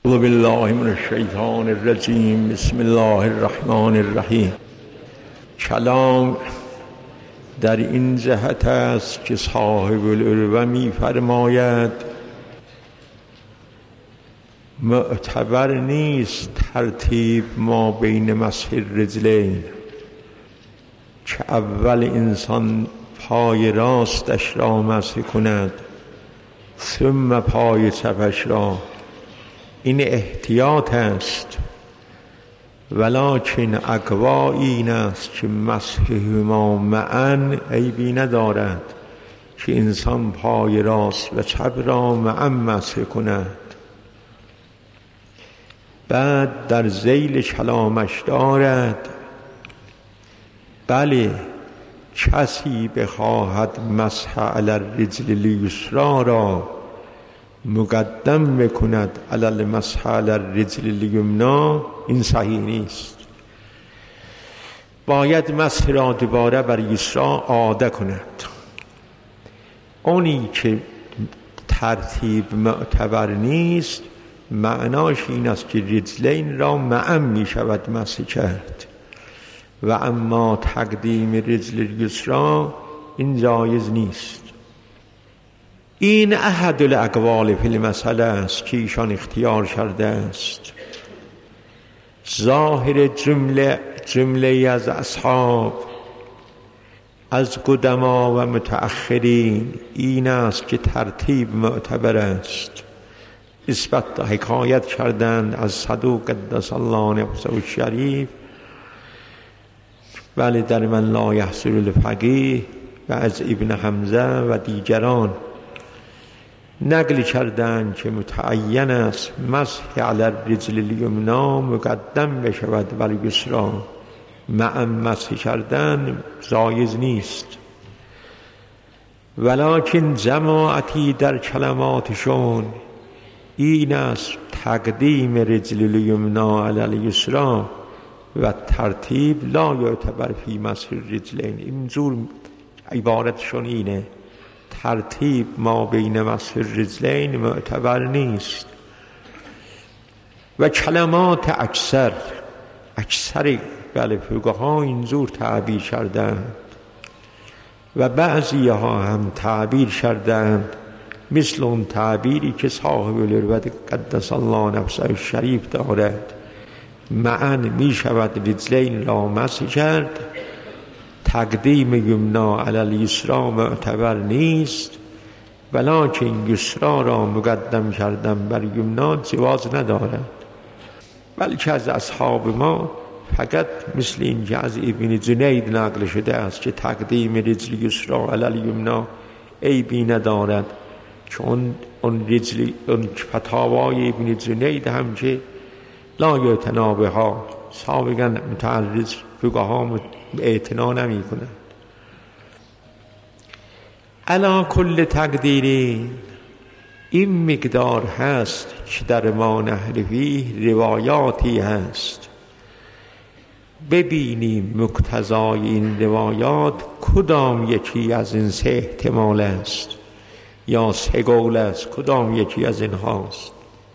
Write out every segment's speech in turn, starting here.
اعوذ بالله من الشیطان الرجیم. بسم الله الرحمن الرحیم. کلام در این جهت است که صاحب العروة می فرماید معتبر نیست ترتیب ما بین مسح الرجلین، که اول انسان پای راستش را مسح کند ثم پای چپش را. این احتیاط است، ولکن اقوا این است که مسحهما معا عیبی ندارد که انسان پای راست و چپ را معا مسح کند. بعد در ذیل کلامش دارد بله کسی بخواهد مسح علی الرجل الیسری را مقدم بکند علی المسح علی الرجل الیمنی، این صحیح نیست. باید مسح را دوباره بر یسرا عاده کند. اونی که ترتیب معتبر نیست معناش این است که رجلین را معا می شود مسح کرد، و اما تقدیم رجل الیسری این جایز نیست. این احد الاقوال فی المسئله است که ایشان اختیار کرده است. ظاهر جمله از اصحاب از قدما و متأخرین این است که ترتیب معتبر است. اثبات حکایت کردند از صدوق قدس الله نفسه الشریف ولی در من لا یحصل الفقیه و از ابن حمزه و دیگران نقل کردند که متعین است مسح علی الرجل الیمنی مقدم بشود بر یسری، معا مسح کردن جایز نیست. ولکن جماعتی در کلماتشون این است تقدیم رجل الیمنی علی الیسری و ترتیب لا یعتبر فی مسح الرجلین. اینجور عبارتشون اینه، ترتیب ما بین مسح الرجلین معتبر نیست. و کلمات اکثر فقها اینجور تعبیر کردند و بعضی ها هم تعبیر کردند مثل اون تعبیری که صاحب العروة قدس الله نفسه الشریف دارد، معا می شود رجلین را مسح کرد، تقدیم یمنا علی الیسری معتبر نیست، ولکن یسری را مقدم کردن بر یمنا جواز ندارد. بلکه از اصحاب ما فقط مثل این که از ابن جنید نقل شده است که تقدیم رجل یسری علی الیمنا عیبی ندارد، چون اون فتاوای ابن جنید هم که لا یعتنا بها سابقا متعرض فقها اعتنا نمی کنند. علی کل تقدیری این مقدار هست که در ما نحل فیه روایاتی هست. ببینیم مقتضای این روایات کدام یکی از این سه احتمال است یا سه قول است، کدام یکی از این هاست.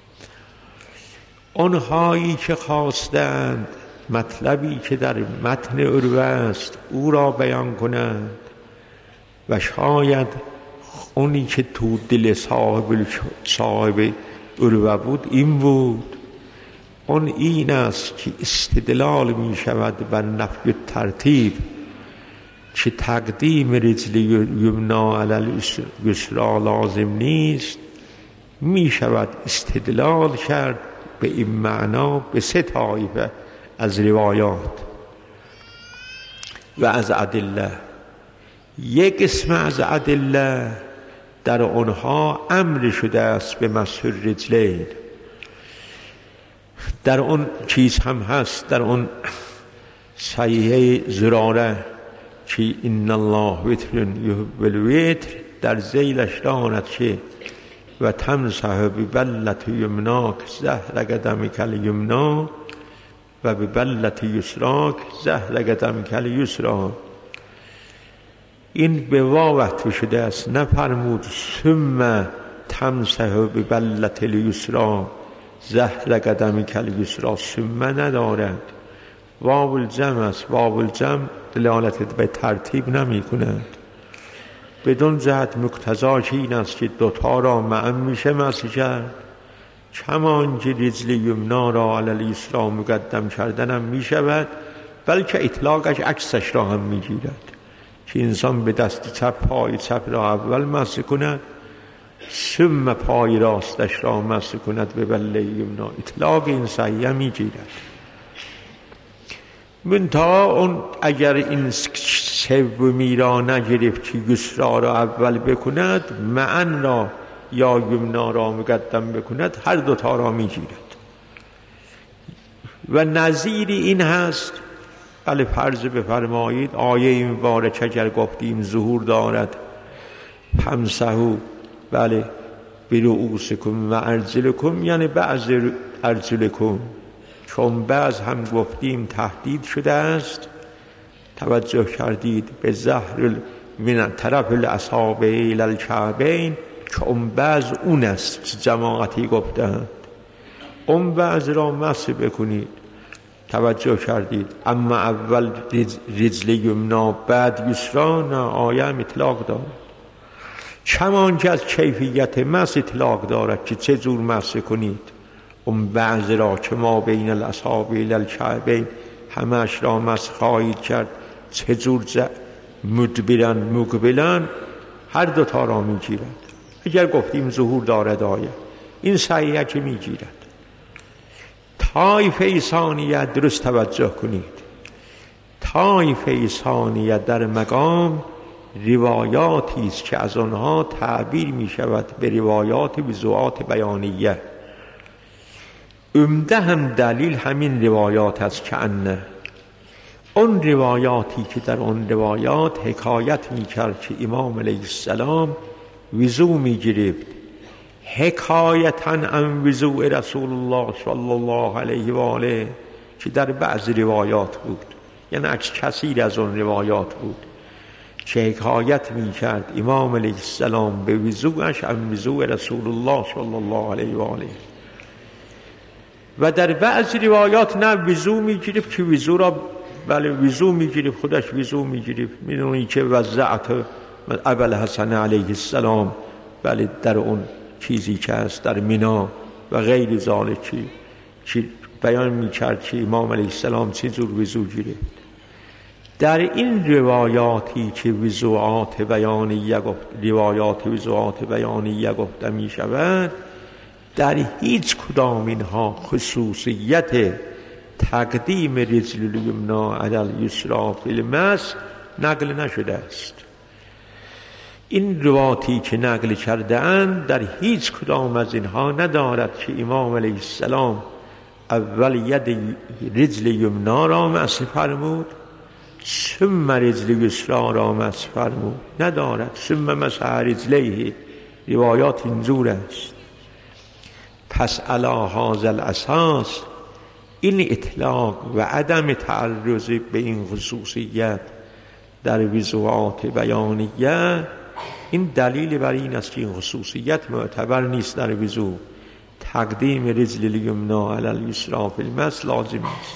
آنهایی که خواستند مطلبی که در متن عروة است او را بیان کنند و شاید اونی که تو دل صاحب عروة بود این بود، اون این است که استدلال می شود بر نفی ترتیب که تقدیم رجل یمنا علی الیسری لازم نیست، می شود استدلال کرد به این معنا به سه طایفه از روایات و از ادله. یک قسم از ادله در آنها امر شده است به مسح الرجلین. در اون چیز هم هست در اون صحیحه زراره که ان الله وتر یحب الوتر، در ذیلش داند که و تمسح ببلة یمناک ظهر قدمک الیمنی و ببلة یسراک ظهر قدمک الیسری. این به واو عطف شده است، نفرمود ثم تمسح ببلة الیسری زهر قدمی کل یسرا ثم ندارد. واو الجمع است. واو الجمع دلالت به ترتیب نمی کند. بدون جهت مقتضاش این است که دوتا را معا میشه مسح کرد، کمان که رجل یمنا را علی الیسرا مقدم کردنم میشود، بلکه اطلاقش عکسش را هم میگیرد که انسان به دست چپ پای چپ را اول مسح کند، ثم پای راستش را مسح کند به بله یمنا. اطلاق این صحیح میگیرد. منتها اون اگر این سومی را نگرفت که یسرا را اول بکند، معن را یا یمنا را مقدم بکند، هر دوتا را میگیرد. و نظیر این هست، بله فرض بفرمایید آیه این مبارک اگر گفتیم ظهور دارد، فامسحوا بله برؤوسکم و ارجلکم، یعنی بعض ارجلکم، چون بعض هم گفتیم تهدید شده است، توجه کردید به زهر من طرف الاصابع الی الکعبین، چون بعض اون است جماعتی گفتند اون بعض را مسح بکنید. توجه کردید. اما اول رجل یمنا بعد یسرا، نه، آیه اطلاق دارد. چمان که از کیفیت مسح اطلاق دارد که چه جور مسح کنید. اون بعض را که ما بین الاصابع الی الکعبین همش را مسح خواهید کرد، چه جور مدبرن مقبلن، هر دوتا را میگیرد. اگر گفتیم ظهور دارد آیه، این صحیحه که میگیرد. طایفه ثانیه درست توجه کنید. طایفه ثانیه در مقام روایاتی است که از آنها تعبیر می شود به روایات وضوعات بیانیه. عمده هم دلیل همین روایات است که انه اون روایاتی که در اون روایات حکایت می کرد که امام علیه السلام وضو می گرفت، حکایتا عن وضوء رسول الله صلی الله علیه و آله، که در بعض روایات بود، یعنی عکس کثیر از اون روایات بود که حکایت می کرد امام علیه السلام به وضوءش عن وضوء رسول الله صلی الله علیه و آله. و در بعض روایات نه وضو می گرفت که وضو را، بله وضو می گرفت، خودش وضو می گرفت. می دونی که وضعت ابوالحسن علیه السلام، بله در اون چیزی که هست در مینا و غیر ذالک که بیان می کرد که امام علیه السلام چه جور وضو گرفت. در این روایاتی که وضوعات بیانیه گفته می شود، در هیچ کدام اینها خصوصیت تقدیم رجل الیمنا علی الیسری فی المسح نقل نشده است. این روایاتی که نقل کرده اند در هیچ کدام از اینها ندارد که امام علیه السلام اول ید رجل یمنا را مسح فرمود، ثم رجل یسرا را مسح فرمود. ندارد. ثم مسح رجلیه. روایات اینجور است. پس علی هذا الاساس این اطلاق و عدم تعرض به این خصوصیت در وضوعات بیانیه، این دلیل بر این است که این خصوصیت معتبر نیست در وضو. تقدیم رجل الیمنا علی الیسری فی المسح لازم است.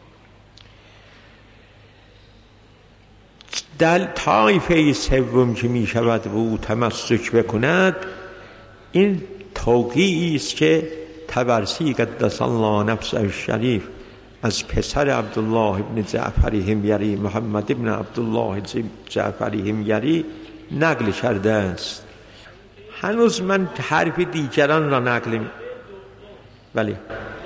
در طایفه سوم که می شود و او تمسک بکند، این توقیعی است که طبرسی قدس الله نفسه الشریف از پسر عبدالله ابن جعفر حمیری، محمد ابن عبدالله جعفر حمیری نقل کرده است. هنوز من حرف دیگران را نقل بله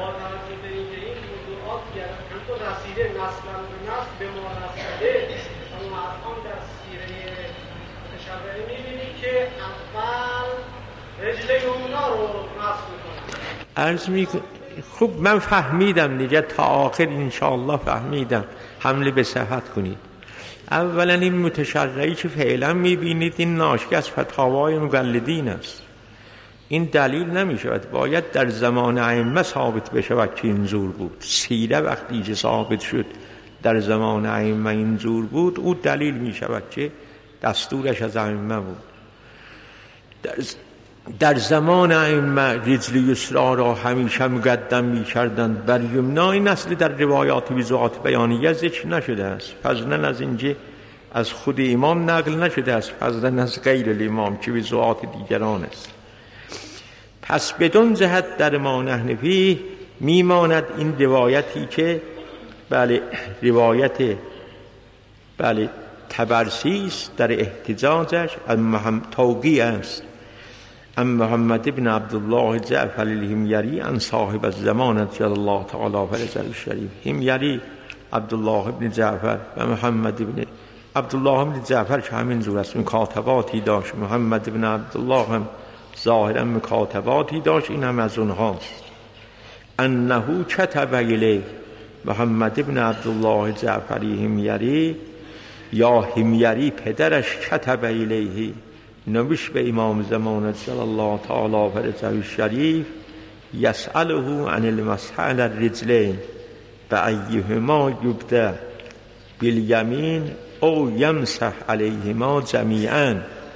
عرض میکنم. خوب من فهمیدم دیگه، تا آخر انشاءالله فهمیدم. حمله به صحت کنید. اولا این متشرعی که فعلا میبینید این ناشی از فتاوای مقلدین است. این دلیل نمیشود. باید در زمان ائمه ثابت بشود که اینجور بود. سیره وقتی که ثابت شد در زمان ائمه اینجور بود، او دلیل میشود که دستورش از ائمه بود. در زمان ائمه رجل یسرا را همیشه مقدم می‌کردند بر یمنا. این اصل در روایات وضوعات بیانیه ذکر نشده است، فضلا از اینجا از خود امام نقل نشده است، فضلا از غیر الامام که وضوعات دیگران است. پس بدون جهت در ما نحن فیه میماند این روایتی که بله روایت بله طبرسی است در احتجاجش از توقیع است ام محمد ابن عبدالله جعفر الحمیری ان صاحب الزمان جل الله تعالی فرجه الشریف. حمیری عبدالله ابن جعفر و محمد ابن عبدالله ابن جعفر که همین جور است، مکاتباتی داشت. محمد ابن عبدالله هم ظاهرا مکاتباتی داشت، این هم از اونهاست. انه کتب الیه محمد ابن عبدالله جعفری حمیری یا حمیری پدرش کتب الیه نوشت به امام زمان جل الله تعالی فرجه الشریف یسأله عن المسح علی الرجلین بأیهما یبدأ بالیمین او یمسح علیهما جمیعا.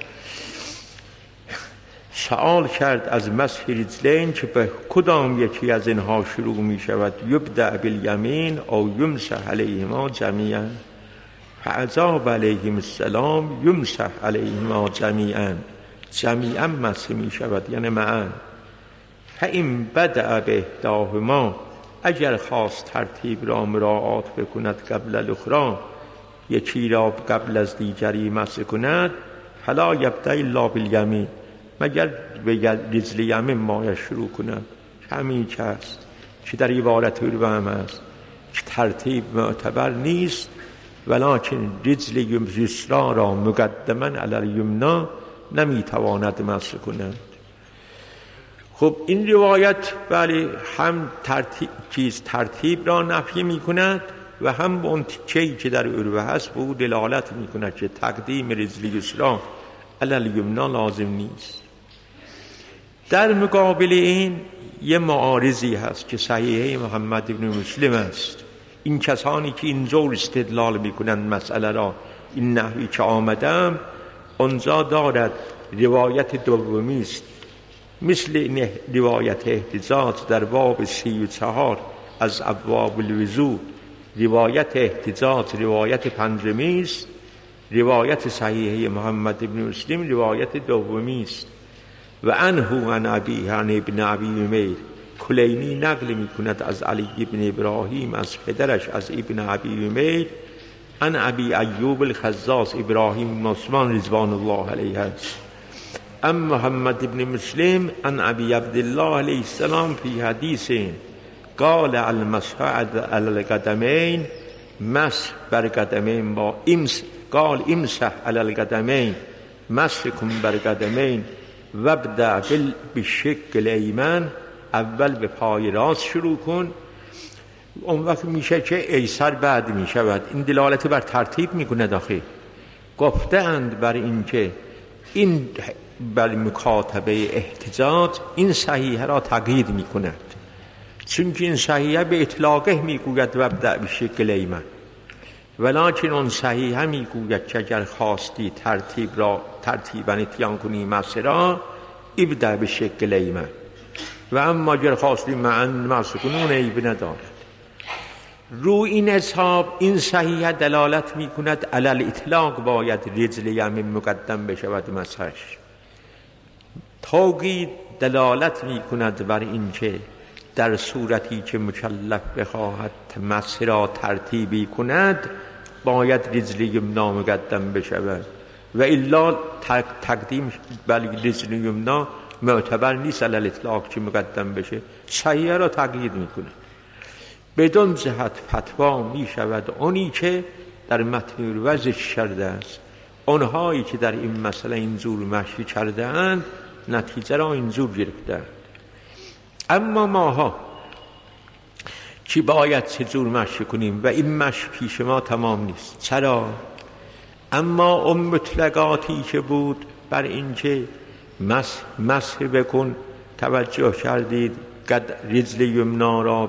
سوال کرد از مسح رجلین که به کدام یکی از اینها شروع می شود، یبدأ بالیمین او یمسح علیهما جمیعا. فاجاب علیهم السلام یمسح علیهما جمیعا، جمیعا مسح می شود یعنی معا. فإن بدأ باحداهما اگر خواست ترتیب را مراعات بکند قبل الاخری یکی را قبل از دیگری مسح کند فلا یبدأ الا بالیمین مگر به رجل یمین مایه شروع کند. همین که است که در عبارت الوهم است که ترتیب معتبر نیست، ولکن رجل یسرا را مقدما علی الیمنا نمیتواند مسح کند. خب این روایت بله هم ترتیب را نفی می کند و هم اون تیکه‌ای که در عروه هست به او دلالت می کند که تقدیم رجل یسرا علی الیمنا لازم نیست. در مقابل این یه معارضی هست که صحیحه محمد ابن مسلم است. این کسانی که اینجور استدلال میکنند مسئله را این نحوی که آمدم اونجا دارد روایت دومی است مثل این روایت احتجاج در باب 34 از ابواب الوضوء. روایت احتجاج روایت پنجمی است، روایت صحیحه محمد ابن مسلم روایت دومی است. و عنه عن ابیه عن ابن ابی امیر کلینی نقل می کند از علی ابن ابراهیم از پدرش از ابن ابی امیر عن ابی ایوب الخزاز ابراهیم عثمان رضوان الله علیه است. ام محمد ابن مسلم عن ابی عبدالله علیه السلام فی حدیث قال المسح علی القدمین مسح بر قدمین با قال امسح علی القدمین مسح کن بر قدمین وابدأ بالشق الایمن اول به پای راست شروع کن. اون وقت میشه که ایسر بعد میشود. این دلالت بر ترتیب میکنه. داخل گفته اند بر این که این بر مکاتبه احتجاج این صحیحه را تقیید میکند، چون که این صحیحه به اطلاقه میگوید وابدأ بالشق الایمن، ولکن اون صحیحه میگوید که اگر خواستی ترتیبا اتیان کنی مسح را ابدأ بالشق الایمن و اما اگر خواستی معا مسح کنی اون عیب ندارد. رو این حساب این صحیحه دلالت میکند علی الاطلاق باید رجل یمین مقدم بشود مسحش. توقید دلالت میکند بر این که در صورتی که مکلف بخواهد مسح را ترتیبی کند باید رجل یمنا مقدم بشود و الا تقدیم بر رجل یمنا معتبر نیست علی الاطلاق که مقدم بشه. صحیحه را تقیید میکنه. بدون جهت فتوا میشود اونی که در متن الوضع ذکر کرده است. اونهایی که در این مسئله اینجور مشی کرده اند نتیجه را اینجور گرفتند. اما ماها که باید چجور مشی کنیم و این مشی پیش ما تمام نیست. چرا؟ اما اون مطلقاتی که بود بر این که مسح بکن توجه کردید رجل یمنا را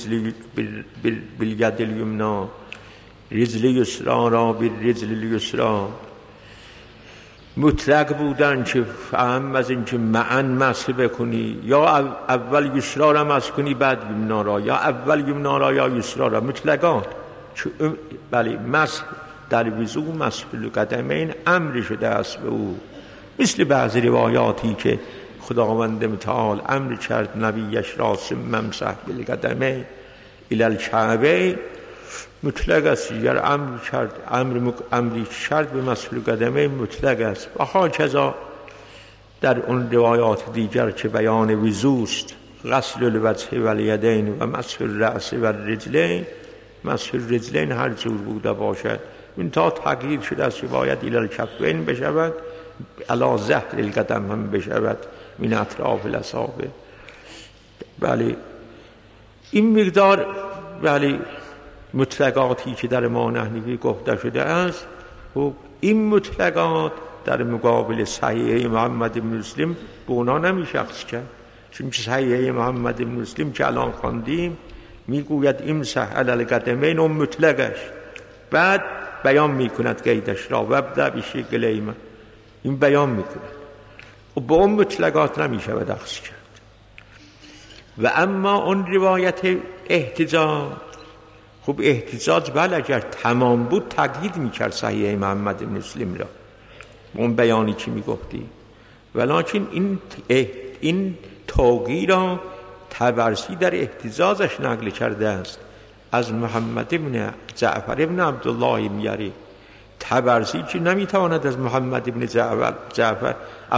بالید الیمنا، رجل یسرا را بالرجل الیسرا، مطلق بودن که فهم از این که معن مسح بکنی، یا اول یسرا را مسح کنی بعد یمنا را، یا اول یمنا را یا یسرا را، مطلقات. بله مسح در وضو مسح القدمین امر شده است به او، مثل بعضی روایاتی که خداوند متعال امر کرد نبیش را ثم امسح بالقدمین الی الکعبین، مطلق است. اگر امری کرد به مسح القدمین مطلق است. و هاکذا در اون روایات دیگر که بیان وضوست، غسل الوجه و الیدین و مسح الرأس و الرجلین، مسح الرجلین هر جور بوده باشد، این تا تغییر شده است که باید الی الکفین بشود، علی ظهر القدم هم بشود من اطراف الاصابع. بله این مقدار بله مطلقاتی که در ما نحوی گفته شده است. و این مطلقات در مقابل صحیح محمد بن مسلم به اونا نمیشخص کرد، چون صحیح محمد بن مسلم که الان خواندیم میگوید امسح علی القدمین و مطلقش، بعد بیان میکند قیدش را و ابدأ بشکلهما، این بیان میکند و با اون مطلقات نمیشود اخذ کرد. و اما اون روایت احتجاج، خب احتجاج بله اگر تمام بود تقیید میکرد صحیح محمد بن مسلم را اون بیانی که میگفتی، ولیکن این توقی را طبرسی در احتجاجش نقل کرده است از محمد بن جعفر بن عبدالله میاری. طبرسی که نمیتواند از محمد بن جعفر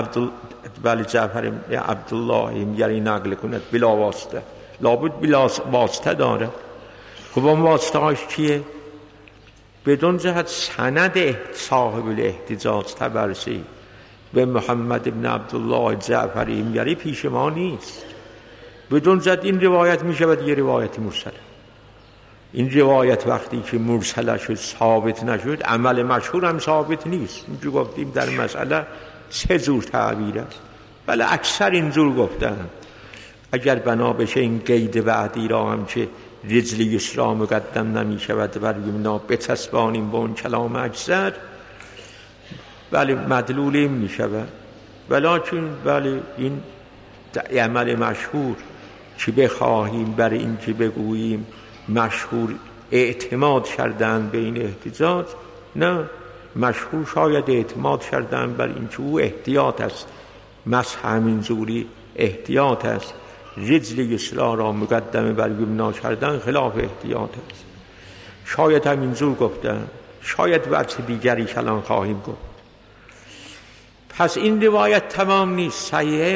بن عبدالله میاری نقل کند بلا واسطه، لابد بلا واسطه داره. خب اون واسطه هاش کیه؟ بدون جهت سند صاحب الاحتجاج طبرسی به محمد بن عبدالله جعفری میاری پیش ما نیست. بدون جهت این روایت میشود یه روایت مرسله. این روایت وقتی که مرسله شد ثابت نشد، عمل مشهور هم ثابت نیست. اینجور گفتیم در مسئله سه جور تعبیر است، ولی اکثر اینجور گفتن اگر بنا بشه این قید بعدی را هم که رجل یسرا مقدم نمی شود بر یمنا بچسبانیم با اون کلام اکثر، ولی مدلول این می شود. ولیکن ولی این عمل مشهور که بخواهیم برای این که بگوییم مشهور اعتماد کردن به این احتجاج، نه، مشهور شاید اعتماد کردن بر این که او احتیاط است، مسح همین زوری احتیاط است، رجل یسرا را مقدم بر یمنا کردن خلاف احتیاط است. شاید همین زور گفتن، شاید وجه دیگری کلام خواهیم گفت. پس این روایت تمام نیست. صحیح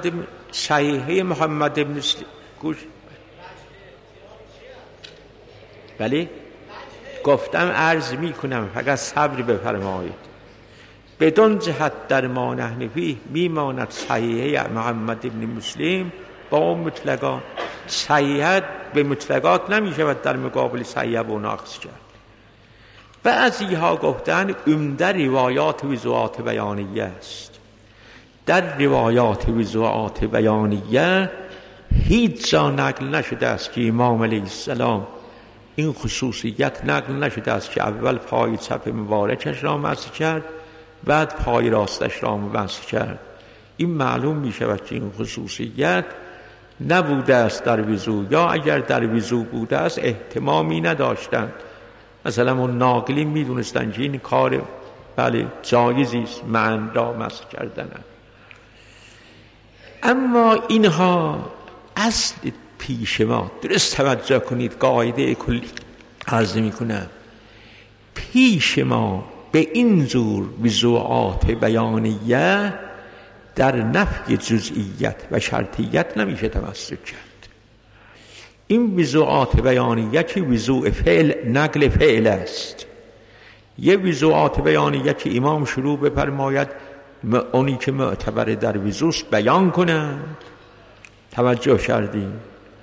محمد بن مسلم گوش بله گفتم عرض می کنم فقط صبر بفرمایید. بدون جهت در ما نحنفی میماند صحیح محمد بن مسلم با مطلقات. صحیحت به مطلقات نمی شود در مقابل صحیح و ناقص کرد. بعضی ها گفتن عمده روایات وضوعات بیانیه است. در روایات وضوعات بیانیه هیچ جا نقل نشده است که امام علیه السلام این خصوصیت نقل نشده است که اول پای چپ مبارکش را مسح کرد بعد پای راستش را مسح کرد. این معلوم می شود که این خصوصیت نبوده است در وضو، یا اگر در وضو بوده است اهتمامی نداشتند. مثلا اون ناقلین می دونستند که این کار بله جایزی است معنی را مسح کردن. اما اینها اصل پیش ما درست توجه کنید، قاعده کلی عرض می کنم، پیش ما به این زور وضوعات بیانیه در نفی جزئیت و شرطیت نمیشه توسط کرد. این وضوعات بیانیه که وضوع فعل نقل فعل است. یه وضوعات بیانیه که امام شروع بفرماید اونی که معتبر در وضوست بیان کنند. توجه کردیم؟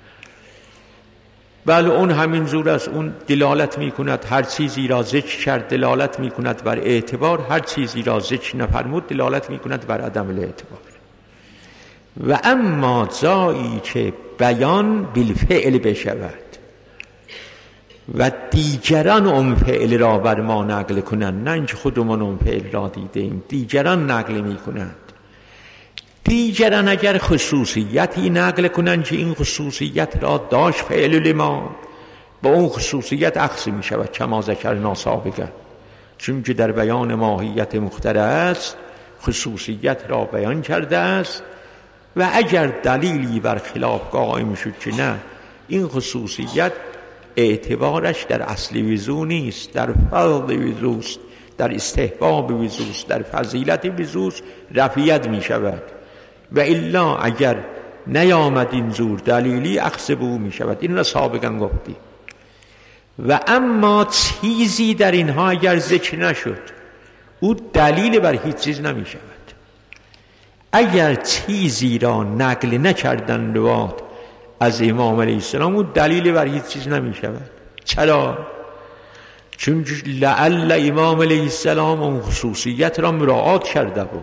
بله اون همین زور است. اون دلالت می کند هر چیزی را ذکر کرد دلالت می کند بر اعتبار، هر چیزی را ذکر نفرمود دلالت می کند بر عدم الاعتبار. و اما جایی که بیان بالفعل بشود، و دیگران اون فعل را بر ما نقل کنند، نه اینکه خودمون اون فعل را دیدیم، دیگران نقل می کنند. دیگران اگر خصوصیتی نقل کنند که این خصوصیت را داشت فعل ما، با اون خصوصیت اخذ می شود کما ذکرنا سابقا، چون که در بیان ماهیت مخترع است خصوصیت را بیان کرده است. و اگر دلیلی بر خلاف قائم شد که نه این خصوصیت اعتبارش در اصل وضو نیست، در فرض وضوست، در استحباب وضوست، در فضیلت وضوست، رفعیت می شود. و الا اگر نیامد این زور دلیلی اخذ به او می شود. این را سابقا گفتی. و اما چیزی در اینها اگر ذکر نشد او دلیل بر هیچ چیز نمی شود. اگر چیزی را نقل نکردن روات از امام علیه السلام او دلیل بر هیچ چیز نمی شود. چرا؟ چون لعل امام علیه السلام اون خصوصیت را مراعات کرده بود،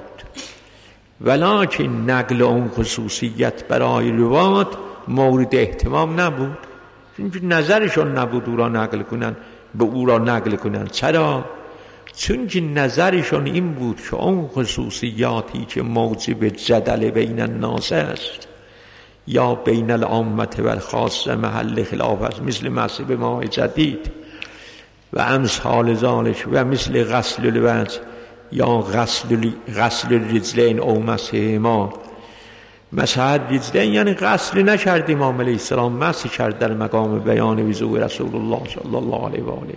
ولکن نقل اون خصوصیت برای روات مورد اهتمام نبود، چون نظرشون نبود او را نقل کنن، به او را نقل کنن. چرا؟ چون که نظرشون این بود که اون خصوصیاتی که موجب جدل بین الناس است یا بین العامه و الخاصه محل خلاف است، مثل مذهب ما جدید و امثال ذالک و مثل غسل الوجه یا غسل الرجلین او مسح ما. مسح الرجلین یعنی غسل نکرد امام علیه السلام، مسح کرد در مقام بیان وضوء رسول الله صلی الله علیه و آله.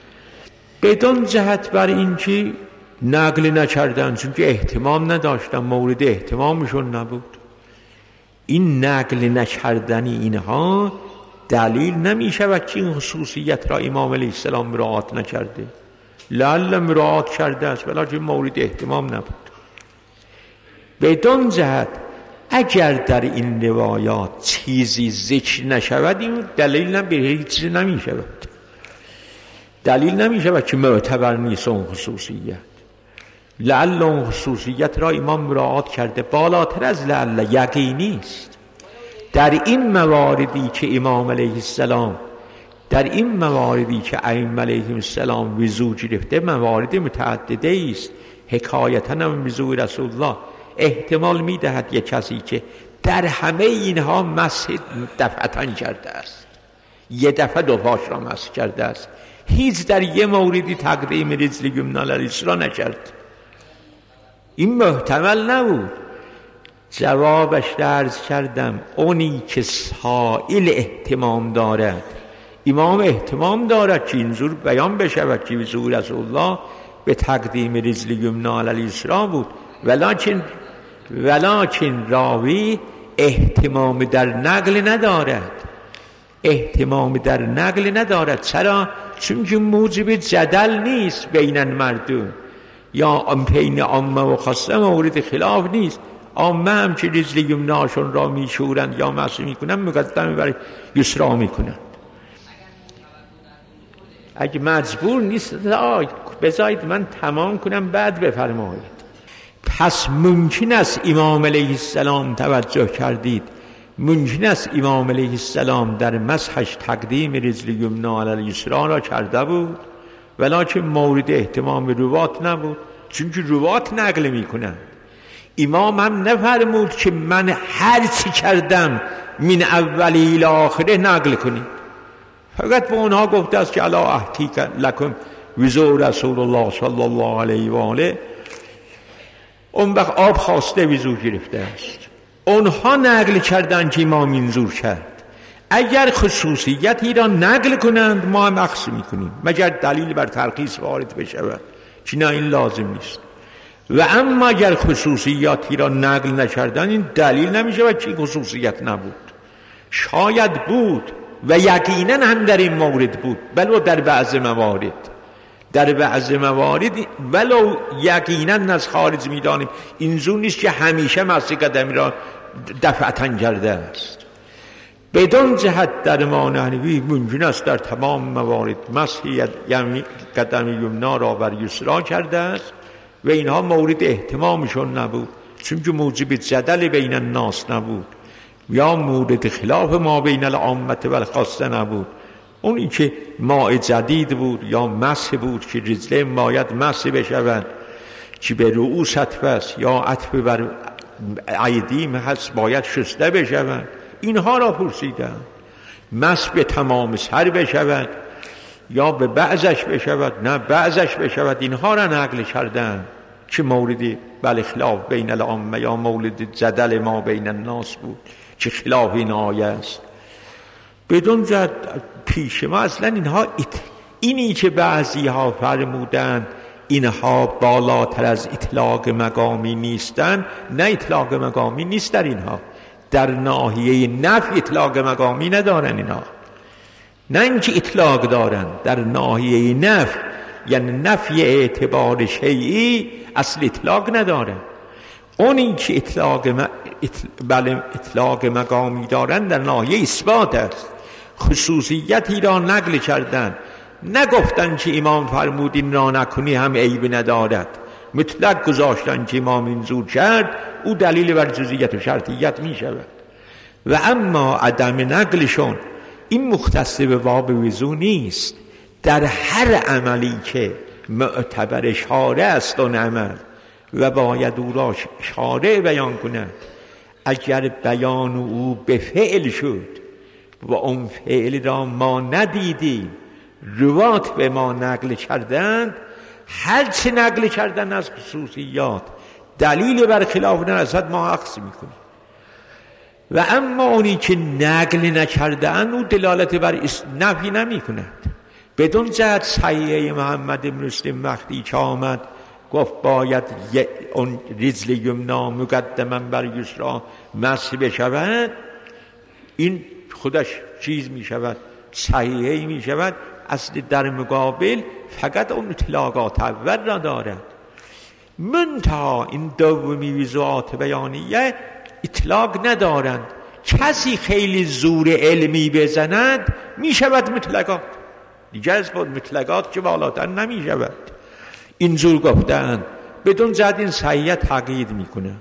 بدون جهت بر این که نقل نکردن، چون که احتمام نداشتن، مورد احتمامشون نبود. این نقل نکردنی اینها دلیل نمی شود که این خصوصیت را امام علیه السلام مراعات نکرده. لعل مراعات کرده است ولی مورد احتمام نبود. بدون جهت اگر در این روایات چیزی ذکر نشود این دلیل به هیچ چیز نمی شود. دلیل نمی شود که معتبر نیست اون خصوصیت. لعل اون خصوصیت را امام مراعات کرده، بالاتر از لعل یقینی است. در این مواردی که امام علیه السلام، در این مواردی که ائمه علیهم السلام وضو گرفته، موارد متعدده است. حکایتا هم وضو رسول الله احتمال میدهد یک کسی که در همه اینها مسح دفعتا کرده است، یه دفعه دو پاش را مسح کرده است، هیچ در یه موردی تقدیم رجل یمنی علی الیسری نکرد. این محتمل نبود. جوابش عرض کردم اونی که سائل اهتمام دارد، امام اهتمام دارد که اینجور بیان بشود که وضو رسول الله به تقدیم رجل یمنی علی الیسری بود، ولکن راوی اهتمام در نقل ندارد. اهتمام در نقل ندارد. چرا؟ چون که موجب جدل نیست بین مردم، یا بین عامه و خاصه مورد خلاف نیست. عامه هم که رجل یمناشون را میشورند یا مسح میکنند، مقدم برای یسرا میکنند. اگه مجبور نیست بذارید من تمام کنم بعد بفرمایید. پس ممکن است امام علیه السلام، توجه کردید، ممکن است امام علیه السلام در مسحش تقدیم رجل یمنی علی الیسری را کرده بود، ولکن مورد اهتمام روات نبود، چون که روات نقل میکنند. امام هم نفرمود که من هر چی کردم من اولی الی آخره نقل کنید، فقط به اونها گفته است که الا احکی لکم وضوء رسول الله صلی الله علیه و آله. اون وقت آب خواسته وضو گرفته است، اونها نقل کردن که امام اینجور کرد. اگر خصوصیتی را نقل کنند ما هم اخذ میکنیم، مگر دلیل بر ترخیص وارد بشود که نه این لازم نیست. و اما اگر خصوصیاتی را نقل نکردن این دلیل نمیشود که خصوصیت نبود. شاید بود و یقینا هم در این مورد بود، ولو در بعض موارد، در بعض موارد ولو یقینا از خارج میدانیم. اینجور نیست که همیشه مسح قدمی را دفعتا کرده است. بدون جهت در ما نحوی ممکن است در تمام موارد مسح قدم یمنا را بر یسرا کرده است و اینها مورد اهتمامشون نبود، چون که موجب جدل بین الناس نبود یا مورد خلاف ما بین العامه و الخاصه نبود. اونی که ماء جدید بود یا مسح بود که رجلین باید مسح بشود، که به رؤوس عطف است یا عطف بر ایدیم هست باید شسته بشود، اینها را پرسیدن. مسح به تمام سر بشود یا به بعضش بشود، نه بعضش بشود، اینها را نقل کردن. چه موردی بل خلاف بین العامه یا مولد جدل ما بین الناس بود، چه خلاف این آیه است. بدون جد پیش ما اصلا اینها اینی که بعضی ها فرمودن اینها بالاتر از اطلاق مقامی نیستن، نه اطلاق مقامی نیست در اینها، در ناحیه نفی اطلاق مقامی ندارن اینها، نه اینکه اطلاق دارن، در ناحیه نفی، یعنی نفی اعتبار شیعی اصل اطلاق ندارن. اونی که اطلاق مقامی دارن در ناحیه اثبات است. خصوصیتی را نقل کردن، نگفتن که امام فرمود این را نکنی هم عیب ندارد، مطلق گذاشتن که امام اینجور کرد، او دلیل بر جزئیت و شرطیت می شود. و اما عدم نقلشون این مختص به باب وضو نیست، در هر عملی که معتبر شارع است اون عمل و باید او را شارع بیان کند، اگر بیان او به فعل شد و اون فعل را ما ندیدیم، روات به ما نقل کردند، هر چه نقل کردن از خصوصیات دلیل بر خلاف نرسد ما عکس میکنیم. و اما اونی که نقل نکردن او دلالت بر نفی نمی کند. بدون جهت صحیحه محمد بن مسلم وقتی که آمد گفت باید اون رجل یمنا مقدما بر یسرا مسح بشود، این خودش چیز می شود، صحیحه می شود. اصل در مقابل فقط اون اطلاقات اول را دارد. منتها این دومی وضوعات بیانیه اطلاق ندارند. کسی خیلی زور علمی بزند می شود مطلقات، دیگر از بود مطلقات که بالاتر نمی شود. این زور گفتن بدون زد این صحیحیت تقیید می کنند.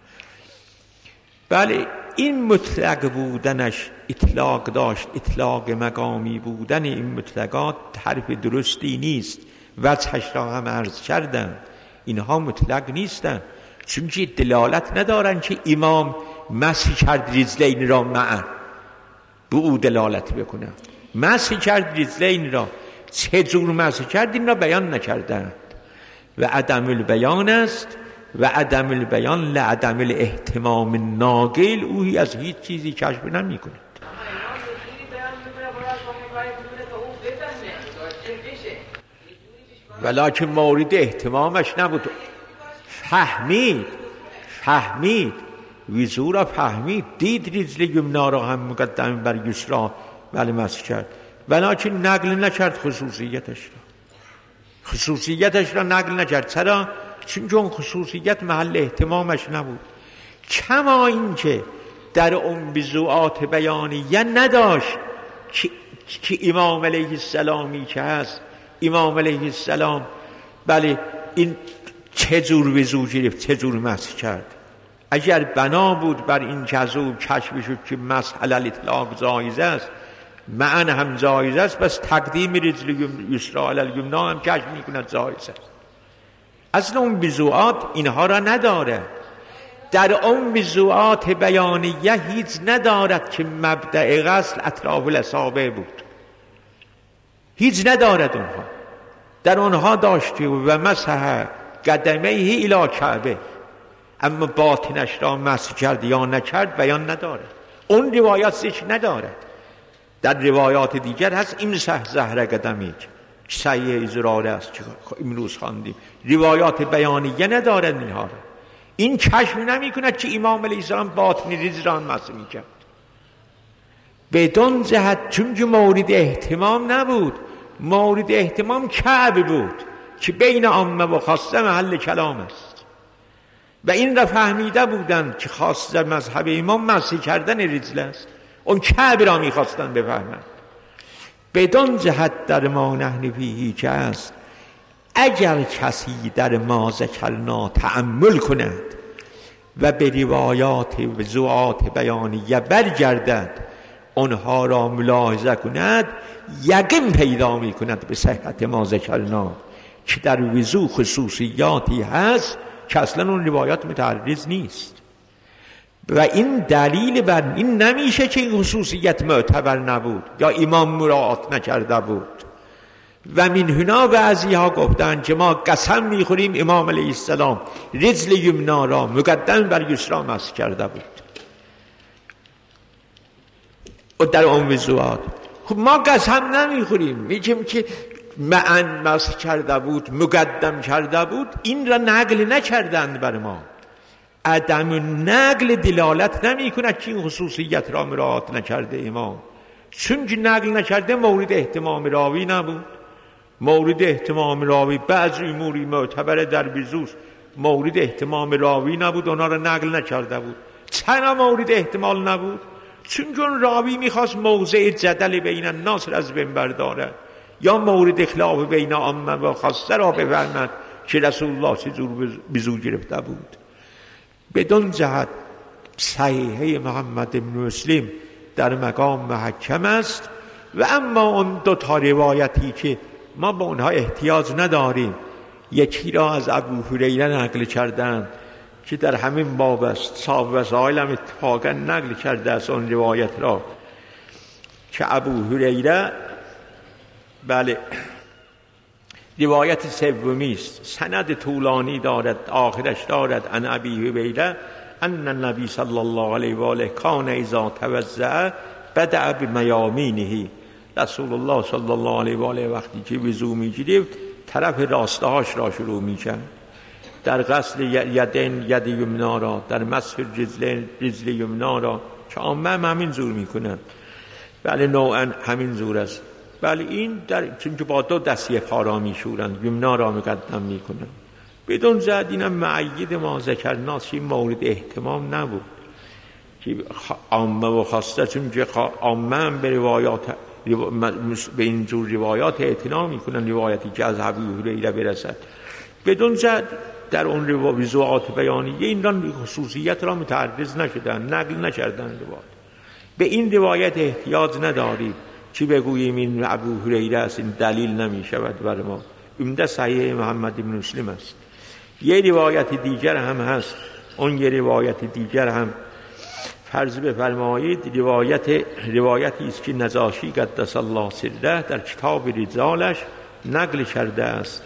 بله این مطلق بودنش اطلاق داشت، اطلاق مقامی بودن این مطلقات حرف درستی نیست. وجهش را هم عرض کردم، اینها مطلق نیستن، چون که دلالت ندارن که امام مسح کرد رجلین را معا به او دلالت بکنه. مسح کرد رجلین را، چه جور مسح کرد این را بیان نکردند. و عدم البیان است و عدم البیان لعدم الاهتمام ناقل اوهی از هیچ چیزی کشف نمی کند. ولیکن مورد اهتمامش نبود. فهمید وضو را فهمید، دید رجل یمنا را هم مقدم بر یسرا ولی مسح کرد، ولیکن نقل نکرد خصوصیتش را نقل نکرد. چرا؟ چون خصوصیت محل اهتمامش نبود. کما اینکه در اون وضوعات بیانیه نداشت که امام علیه السلامی که هست، امام علیه السلام بله این چه جور وضو گرفت، چه جور مسح کرد. اگر بنا بود بر این جزو کشف شد که مسح علی الاطلاق جایز است، معن هم جایز است، بس تقدیم رجل یسرا علی الیمنا هم کشف میکند جایز است. اصلا اون وضوعات اینها را نداره. در اون وضوعات بیانیه هیچ ندارد که مبدأ غسل اطراف الاصابع بود، هیچ ندارد. اونها در اونها داشته و مسح قدمیه الی کعبه، اما باطنش را مسح کرد یا نکرد بیان ندارد. اون روایات ذکر ندارد. در روایات دیگر هست امسح ظهر قدمیک، صحیح زراره است که امروز خواندیم. روایات بیانیه ندارد اینها را. این کشف نمی کند که امام علیه السلام باطن رجل را مسح می کرد بدون جهت، چون که مورد اهتمام نبود. مورد اهتمام کعبه بود که بین عامه و خاصه محل کلام است و این را فهمیده بودند که خاصه مذهب امام مسح کردن رجل است. اون کعبه را میخواستن بفهمند. بدون جهت در ما نحن فیه که است. اگر کسی در ما ذکرنا تأمل کند و به روایات وضوعات بیانیه برگردد، اونها را ملاحظه کند یقین پیدا می کند به صحت ما ذکرنا که در وضو خصوصیاتی هست که اصلا اون روایات متعرض نیست و این دلیل بر این نمیشه که این خصوصیت معتبر نبود یا امام مراعات نکرده بود. و من هنا بعضی ها گفتن که ما قسم میخوریم امام علیه السلام رجل یمنا را مقدم بر یسرا مسح کرده بود و در اون وضوعات. خب ما قسم نمیخوریم، میگیم که معن مسح کرده بود، مقدم کرده بود، این را نقل نکردند بر ما. عدم نقل دلالت نمی کند که این خصوصیت را مراعات نکرده امام، چون که نقل نکرده مورد اهتمام راوی نبود. مورد اهتمام راوی بعضی اموری معتبر در وضو مورد اهتمام راوی نبود، اونا را نقل نکرده بود. چرا مورد احتمال نبود؟ چون اون راوی میخواست موضع جدل بین الناس را از بین بردارد یا مورد اخلاف بین عامه و خاصه را بفرمد که رسول الله چجور وضو گرفته بود. بدون جهت صحیحه محمد بن مسلم در مقام محکم است. و اما اون دو تا روایتی که ما با اونها احتیاج نداریم، یکی را از ابو هریره نقل کردند که در همین باب است، صاحب وسائل هم اتفاقا نقل کرده است اون روایت را که ابو هریره بله روایت سومی است، سند طولانی دارد، آخرش دارد ان ابی هریره ان النبی صلی الله علیه و آله کان اذا توضأ بدأ بمیامینه. رسول الله صلی الله علیه و آله وقتی که وضو می‌گیرد طرف راستهاش را شروع می‌کرد، در غسل یدین ید یمنا را، در مسح رجل یمنا را که عامه همین زور میکنن. بله نوعا همین زور است. بله این چون که با دو دستی پا را میشورند یمنا را مقدم میکنن. بدون زد اینم معید ما ذکرناست، این مورد اهتمام نبود که عامه و خاصه، چون که عامه هم به روایات به این جور روایات اعتنا میکنن، روایتی که از ابو هریره برسد. بدون زد در اون وضوعات بیانیه این را خصوصیت را متعرض نشدن، نقل نکردن روایت. به این روایت احتیاج نداریم چی بگوییم این ابو هریره است، این دلیل نمی شود بر ما. عمده صحیح محمد بن مسلم است. یه روایت دیگر هم هست، اون یه روایت دیگر هم فرض بفرمایید روایتی است که نجاشی قدس الله سره در کتاب رجالش نقل کرده است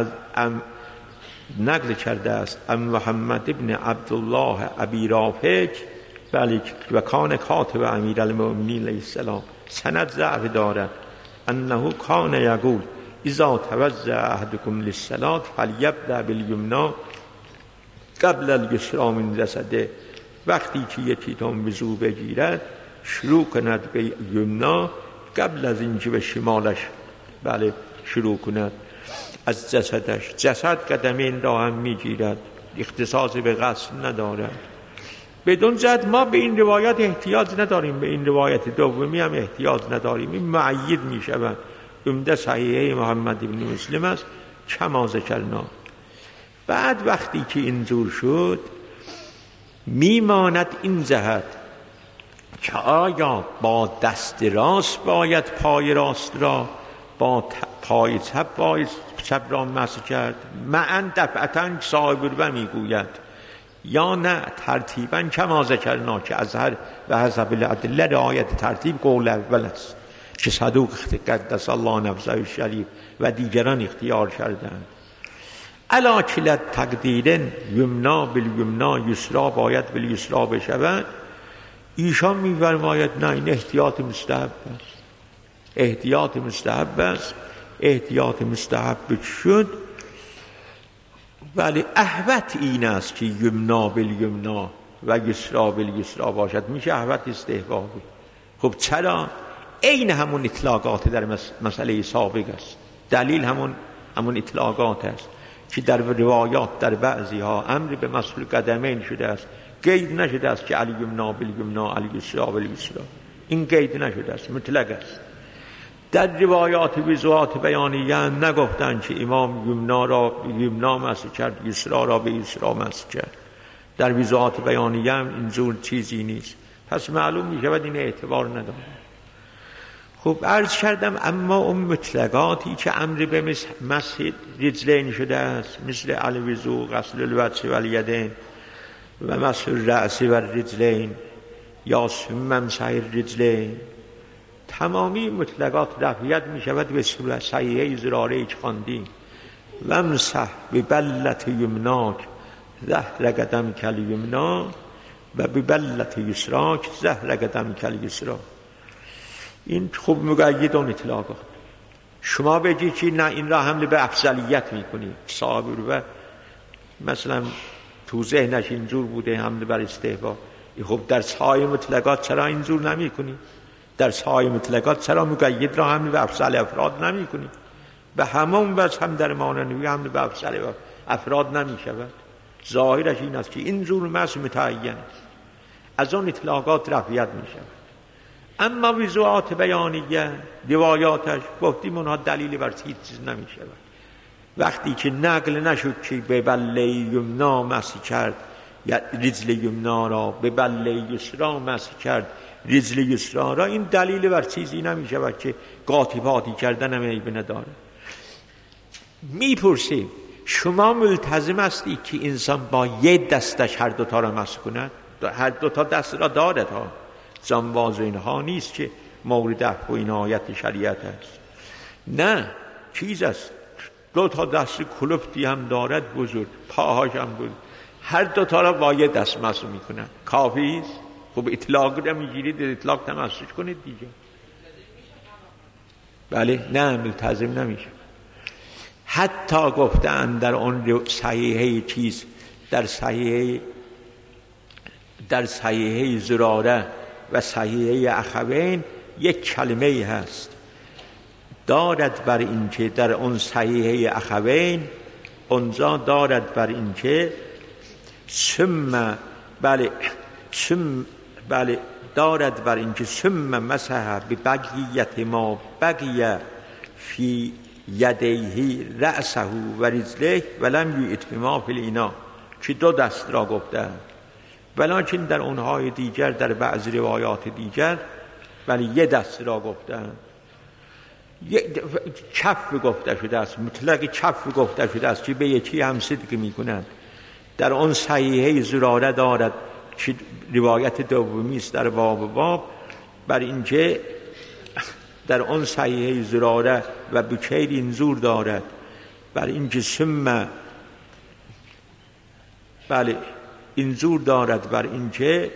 ام محمد ابن عبدالله ابی رافع بله و کان کاتب امیر المؤمنین علیه السلام. سند ضعف دارد. انه کان یقول اذا توضأ احدکم للصلاة فلیبدأ بالیمنا قبل الیسری من جسده. وقتی که یکیتون وضو بگیرد شروع کند به یمنا قبل از اینکه به شمالش بله شروع کند از جسدش. جسد قدمین را هم میگیرد، اختصاص به غسل ندارد. بدون زد ما به این روایات احتیاج نداریم، به این روایت دومی هم احتیاج نداریم، این معید می شود. عمده صحیحه محمد بن مسلم است کما ذکرنا. بعد وقتی که اینجور شد میماند این جهت که آیا با دست راست باید پای راست را با پای چپ را مسح کرد؟ معن دفعتاً صاحب البر میگوید یا نه ترتیباً کما ذکرنا که اظهر و حسب الادله رعایت ترتیب قول اول است که صدوق قدس الله نفسه الشریف و دیگران اختیار کردند. علا کلا تقدیر یمنا بالیمنا یسرا باید بالیسرا بشود. ایشان می‌فرماید نه این احتیاط مستحب است، احتیاط مستحب است. احتیاط مستحب شد ولی احوط این است که یمنا بالیمنا و یسرا بالیسرا باشد، میشه احوط استحبابی. خب چرا؟ این همون اطلاقات در مسئله سابق است. دلیل همون اطلاقات است که در روایات در بعضی ها امر به مسح القدمین شده است، قید نشده است که علی یمنا بالیمنا علی یسرا بالیسرا، این قید نشده است، مطلق است. در روایات وضوعات بیانیه نگفتند که امام یمنا را یمنا مسح کرد، یسرا را به یسرا مسح کرد. در وضوعات بیانیه اینجور چیزی نیست. پس معلوم می شود این اعتبار نداره. خب عرض کردم اما اون مطلقاتی که امر به مسح رجلین شده است، مثل الوضوء، غسل الوجه و الیدین و مسح الرأس و الرجلین یا ثم امسح الرجلین، تمامی مطلقات رفعیت می شود به صورت صحیحه زراره که خواندیم و امسح ببلة یمناک ظهر قدمک الیمنا و ببلة یسراک ظهر قدمک الیسرا. این خوب مقید اون اطلاقات. شما بگید که نه این را حمل به افضلیت میکنید، صحابه رو مثلا تو ذهنش اینجور بوده حمل بر استحباب، خب در سایر مطلقات چرا اینجور نمی کنید؟ در سایر مطلقات چرا مقید را حمل به افضل افراد نمی کنید؟ به همون وجه هم در ماننوی حمل به افضل افراد نمی شود. ظاهرش این است که اینجور مسح متعین است، از اون اطلاقات رفعیت می شود. اما وضوعات بیانیه روایاتش گفتیم اونها دلیل بر هیچ چیز نمی شود. وقتی که نقل نشد که به بله یمنا مسح کرد یا رجل یمنا را، به بله یسرا مسح کرد رجل یسرا را، این دلیل بر چیزی نمی شود که قاطباتی کردن هم عیب نداره. میپرسیم شما ملتزم هستی که انسان با یک دستش هر دوتا را مسح کند؟ هر دوتا دست را دارد ها، جانواز و اینها نیست که مورد عفو و عنایت شریعت است. نه چیز است، دو تا دست کلفتی هم دارد بزرگ، پاهاش هم بزرگ، هر دوتا را با یک دست مسح میکنند. کافی است؟ خب اطلاق را میگیرید، اطلاق تمسک کنید دیگه. بله نه ملتزم نمیشه. حتی گفتن در اون صحیحه چیز، در صحیحه زراره و صحیحه اخوین یک کلمه هست دارد بر اینکه در اون صحیحه اخوین اونجا دارد بر اینکه ثم دارد بر اینکه ثم مسح ببقیت ما بقی فی یدیه رأسه و رجله ولم یتما فی الاناء، که دو دست را گفته، ولیکن در اونهای دیگر در بعض روایات دیگر ولی یه دست را گفتن، کف گفته شده است، مطلق کف گفته شده است که به یکی هم صدق میکنند. در اون صحیحه زراره دارد که روایت دومی است در باب بر اینکه در اون صحیحه زراره و بکیر اینجور دارد بر اینکه ثم اینجور دارد بر اینکه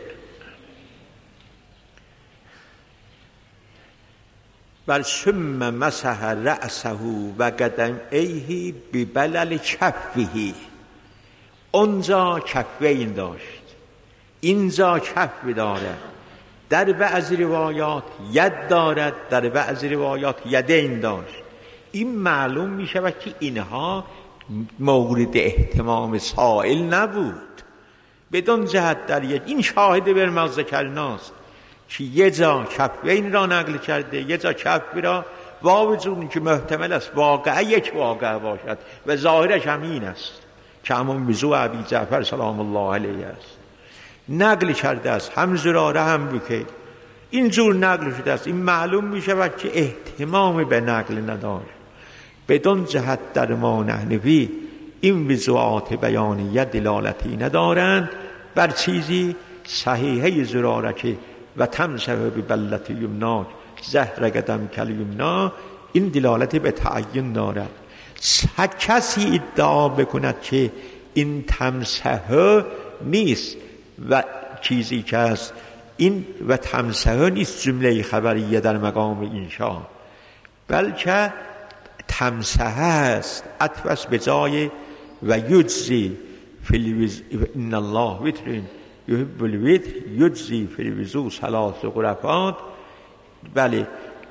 بر ثم مسح رأسه و قدميه ببلل کفه، اونجا کفین داشت، اینجا کف دارد. در بعض روایات ید دارد، در بعض روایات یدین داشت. این معلوم می شود که اینها مورد اهتمام سائل نبود. بدون جهت در این شاهد بر ما ذکرناست که یه جا کفین را نقل کرده، یه جا کف را، با وجود که محتمل است واقعا یک واقعه باشد و ظاهرش همین است که همون وضوء ابی جعفر سلام الله علیه است، نقل کرده است، هم زراره هم بکیر اینجور نقل شده است. این معلوم می شود که اهتمام به نقل نداشت. بدون جهت در ما نحنفی این وضوعات بیانیه دلالتی ندارند بر چیزی صحیحه زراره که و تمسح ببلة یمناک ظهر قدمک الیمنا، این دلالت به تعین دارد. کسی ادعا بکند که این تمسح نیست و چیزی که است این و تمسح نیست جمله خبریه در مقام انشاء، بلکه تمسح است عطف به جای و یجزی ان الله وتر یحب الوتر یجزی فی الوضوء ثلاث غرفات. بله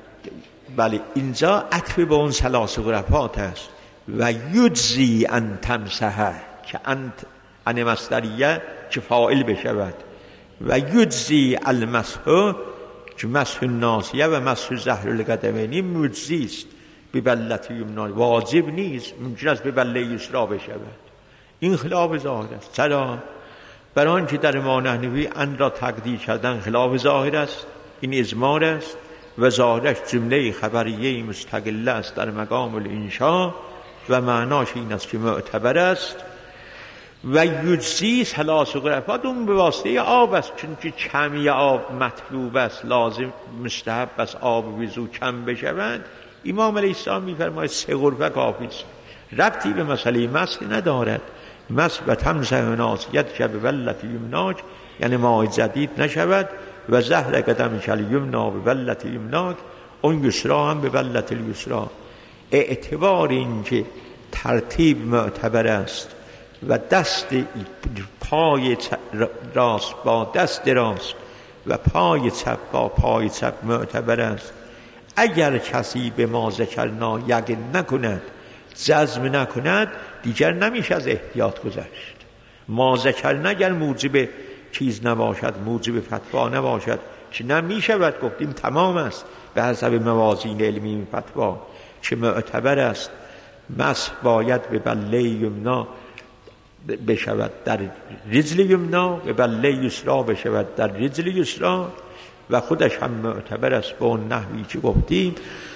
اینجا عطف به اون ثلاث غرفات است و یجزی ان تمسح که ان مصدریه که فاعل بشود و یجزی المسح که مسح الناصیه و مسح ظهر القدمین مجزی است. ببلة یمنا واجب نیست، ممکن است به بله یسرا بشود. این خلاف ظاهر است. چرا؟ برای آنچه در امام نحوی ان را تقدیر کردن خلاف ظاهر است، این ازمار است و ظاهرش جمله خبریه مستقل است در مقام الانشاء و معناش این است که معتبر است و یجزی ثلاث غرفات، اون به واسطه آب است، چون که کمی آب مطلوب است، لازم مستحب است آب وضو کم بشود. امام علیه السلام می‌فرماید 3 غرفه کافی است، ربطی به مسئله مسح ندارد. مسح و تمسح ناصیت که به ولت یمناک، یعنی ماء جدید نشود و زهر قدم کل یمنا به ولت یمناک، اون یسرا هم به ولت الیسرا. اعتبار این که ترتیب معتبر است و دست پای راست با دست راست و پای چپ با پای چپ معتبر است. اگر کسی به ما ذکرنا یقین نکند، جزم نکند، دیگر نمیشه از احتیاط گذشت. ما ذکرنا اگر موجب چیز نباشد، موجب فتوا نباشد، که نمیشود گفتیم تمام است به حسب موازین علمی این فتوا که معتبر است. مسح باید به بله یمنا بشود در رجل یمنا، به بله یسرا بشود در رجل یسرا و خودش هم معتبر است به اون نحوی که گفتیم.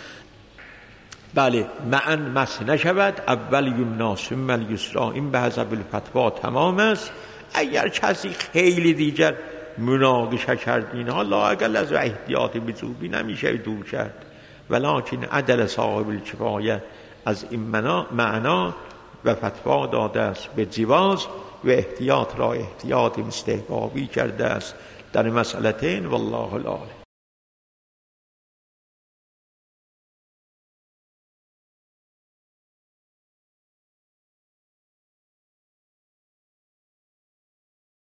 بله، معن مسح نشود، اول یمنا ثم الیسرا، این به حسب الفتوا تمام است. اگر کسی خیلی دیگر مناقشه کرد اینها، لااقل از احتیاط بزوبی نمیشه دور کرد، ولکن عدل صاحب الکفایه از این معنا و فتوا داده است به جواز و احتیاط را احتیاط استحبابی کرده است در مسئلتین. والله الاعلم.